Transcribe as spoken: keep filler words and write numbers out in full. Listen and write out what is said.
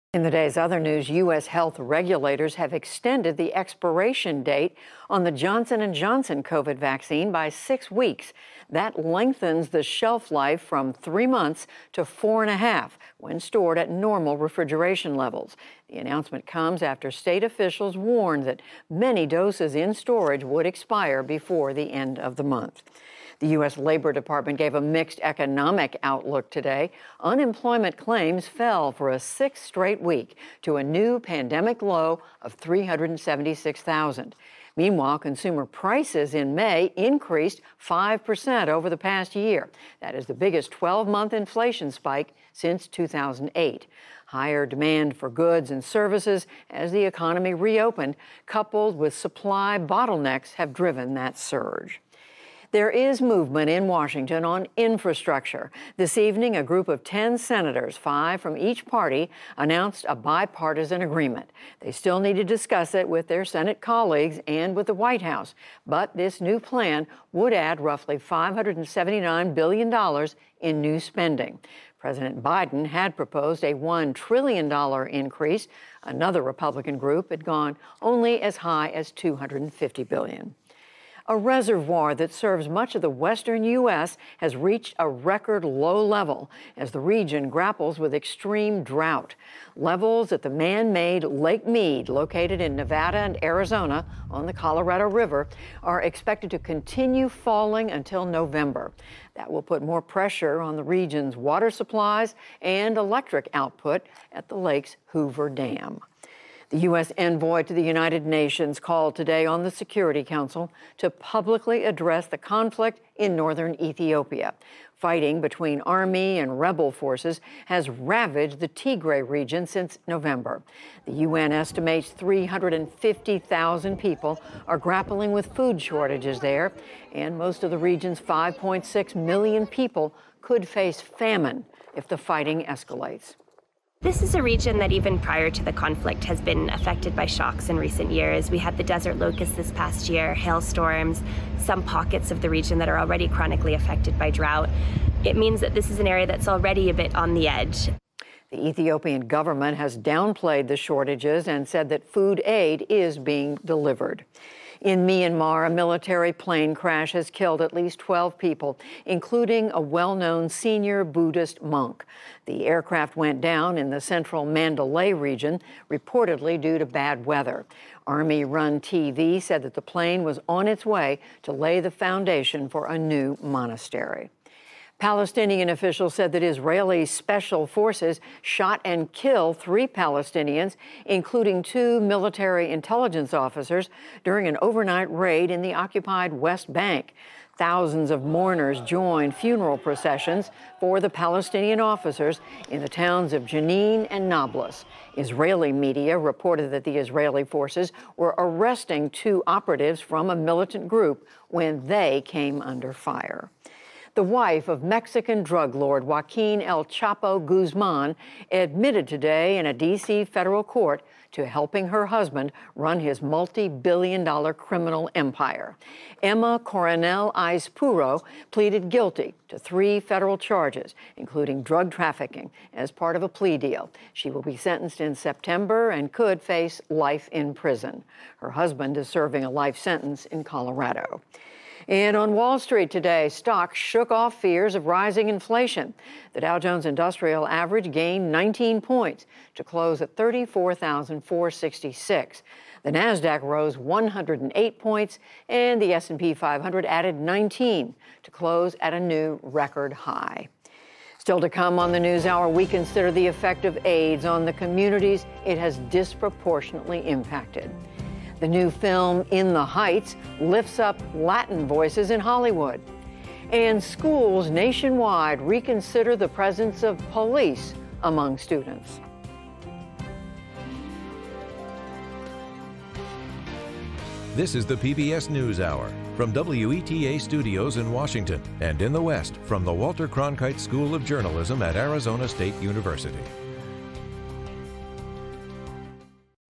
In the day's other news, U S health regulators have extended the expiration date on the Johnson and Johnson COVID vaccine by six weeks. That lengthens the shelf life from three months to four and a half when stored at normal refrigeration levels. The announcement comes after state officials warned that many doses in storage would expire before the end of the month. The U S Labor Department gave a mixed economic outlook today. Unemployment claims fell for a sixth straight week to a new pandemic low of three hundred seventy-six thousand. Meanwhile, consumer prices in May increased five percent over the past year. That is the biggest twelve-month inflation spike since two thousand eight. Higher demand for goods and services as the economy reopened, coupled with supply bottlenecks, have driven that surge. There is movement in Washington on infrastructure. This evening, a group of ten senators, five from each party, announced a bipartisan agreement. They still need to discuss it with their Senate colleagues and with the White House. But this new plan would add roughly five hundred seventy-nine billion dollars in new spending. President Biden had proposed a one trillion dollars increase. Another Republican group had gone only as high as two hundred fifty billion dollars. A reservoir that serves much of the western U S has reached a record low level as the region grapples with extreme drought. Levels at the man-made Lake Mead, located in Nevada and Arizona on the Colorado River, are expected to continue falling until November. That will put more pressure on the region's water supplies and electric output at the lake's Hoover Dam. The U S envoy to the United Nations called today on the Security Council to publicly address the conflict in northern Ethiopia. Fighting between army and rebel forces has ravaged the Tigray region since November. The U N estimates three hundred fifty thousand people are grappling with food shortages there, and most of the region's five point six million people could face famine if the fighting escalates. This is a region that even prior to the conflict has been affected by shocks in recent years. We had the desert locust this past year, hailstorms, some pockets of the region that are already chronically affected by drought. It means that this is an area that's already a bit on the edge. The Ethiopian government has downplayed the shortages and said that food aid is being delivered. In Myanmar, a military plane crash has killed at least twelve people, including a well-known senior Buddhist monk. The aircraft went down in the central Mandalay region, reportedly due to bad weather. Army-run T V said that the plane was on its way to lay the foundation for a new monastery. Palestinian officials said that Israeli special forces shot and killed three Palestinians, including two military intelligence officers, during an overnight raid in the occupied West Bank. Thousands of mourners joined funeral processions for the Palestinian officers in the towns of Jenin and Nablus. Israeli media reported that the Israeli forces were arresting two operatives from a militant group when they came under fire. The wife of Mexican drug lord Joaquin El Chapo Guzman admitted today in a D C federal court to helping her husband run his multi-billion dollar criminal empire. Emma Coronel Aispuro pleaded guilty to three federal charges, including drug trafficking, as part of a plea deal. She will be sentenced in September and could face life in prison. Her husband is serving a life sentence in Colorado. And on Wall Street today, stocks shook off fears of rising inflation. The Dow Jones Industrial Average gained nineteen points to close at thirty-four thousand four hundred sixty-six. The Nasdaq rose one hundred eight points, and the S and P five hundred added nineteen to close at a new record high. Still to come on the NewsHour, we consider the effect of AIDS on the communities it has disproportionately impacted. The new film, In the Heights, lifts up Latin voices in Hollywood. And schools nationwide reconsider the presence of police among students. This is the P B S NewsHour from W E T A Studios in Washington and in the West from the Walter Cronkite School of Journalism at Arizona State University.